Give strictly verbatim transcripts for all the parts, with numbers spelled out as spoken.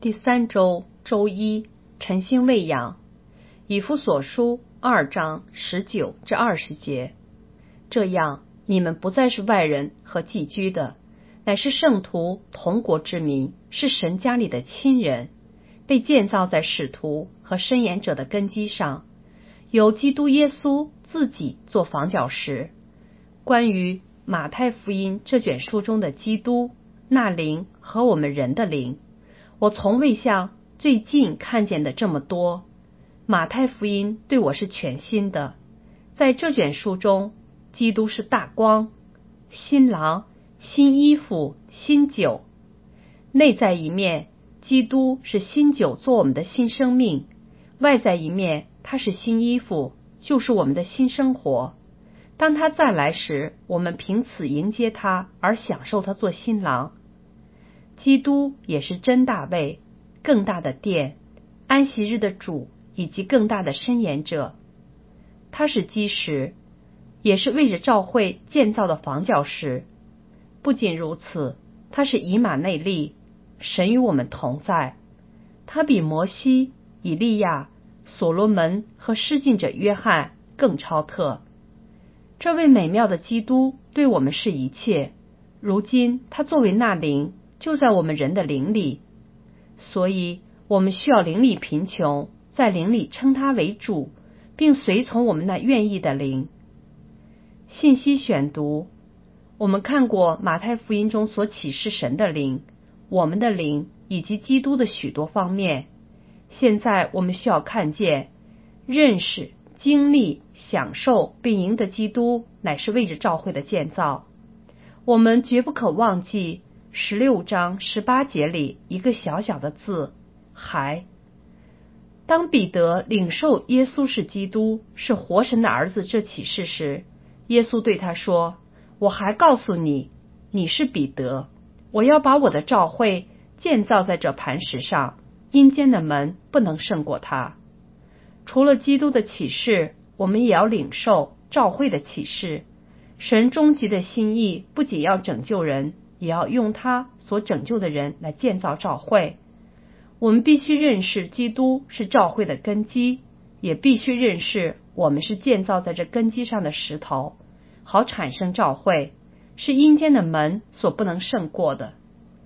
第三周周一，晨星喂养，以弗所书二章十九至二十节。这样，你们不再是外人和寄居的，乃是圣徒同国之民，是神家里的亲人，被建造在使徒和申言者的根基上，由基督耶稣自己做房角石。关于马太福音这卷书中的基督、那灵和我们人的灵，我从未像最近看见的这么多。马太福音对我是全新的。在这卷书中，基督是大光、新郎、新衣服、新酒。内在一面，基督是新酒做我们的新生命；外在一面，他是新衣服，就是我们的新生活。当他再来时，我们凭此迎接他，而享受他做新郎。基督也是真大卫、更大的殿、安息日的主以及更大的申言者。他是基石，也是为着教会建造的房角石。不仅如此，他是以马内利，神与我们同在。他比摩西、以利亚、所罗门和施浸者约翰更超特。这位美妙的基督对我们是一切，如今他作为那灵，就在我们人的灵里，所以我们需要灵里贫穷，在灵里称他为主，并随从我们那愿意的灵。信息选读，我们看过马太福音中所启示神的灵、我们的灵以及基督的许多方面。现在我们需要看见、认识、经历、享受并赢得基督，乃是为着教会的建造。我们绝不可忘记十六章十八节里一个小小的字，还。当彼得领受耶稣是基督，是活神的儿子这启示时，耶稣对他说：我还告诉你，你是彼得，我要把我的教会建造在这磐石上，阴间的门不能胜过它。除了基督的启示，我们也要领受教会的启示。神终极的心意不仅要拯救人，也要用他所拯救的人来建造教会。我们必须认识基督是教会的根基，也必须认识我们是建造在这根基上的石头，好产生教会，是阴间的门所不能胜过的。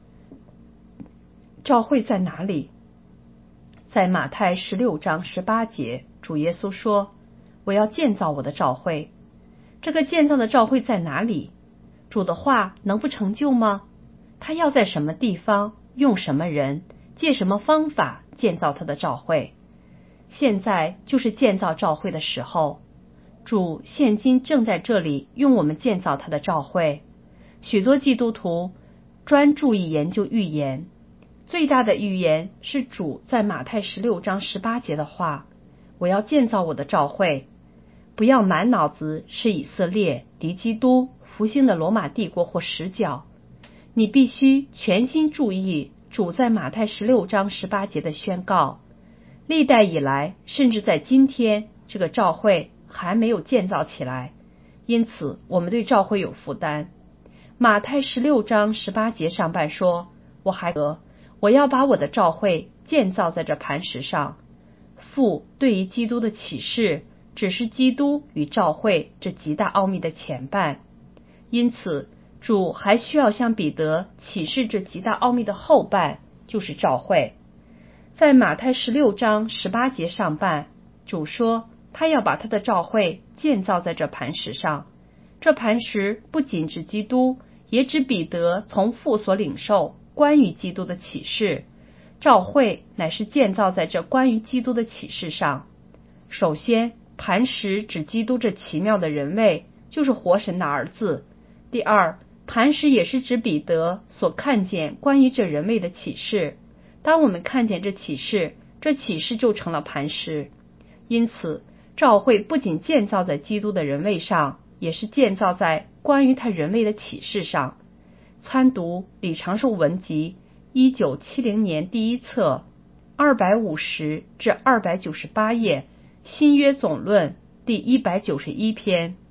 教会在哪里？在马太十六章十八节，主耶稣说：我要建造我的教会。这个建造的教会在哪里？主的话能不成就吗？他要在什么地方，用什么人，借什么方法建造他的教会？现在就是建造教会的时候。主现今正在这里用我们建造他的教会。许多基督徒专注于研究预言，最大的预言是主在马太十六章十八节的话：我要建造我的教会。不要满脑子是以色列、敌基督、复兴的罗马帝国或十角。你必须全心注意主在马太十六章十八节的宣告。历代以来，甚至在今天，这个教会还没有建造起来，因此我们对教会有负担。马太十六章十八节上半说：我还得我要把我的教会建造在这磐石上。父对于基督的启示只是基督与教会这极大奥秘的前半，因此主还需要向彼得启示这极大奥秘的后半，就是教会。在马太十六章十八节上半，主说他要把他的教会建造在这磐石上。这磐石不仅指基督，也指彼得从父所领受关于基督的启示。教会乃是建造在这关于基督的启示上。首先，磐石指基督这奇妙的人位，就是活神的儿子。第二，磐石也是指彼得所看见关于这人位的启示。当我们看见这启示，这启示就成了磐石。因此，教会不仅建造在基督的人位上，也是建造在关于他人位的启示上。参读李长寿文集一九七零年第一册二百五十至二百九十八页，新约总论第一百九十一篇。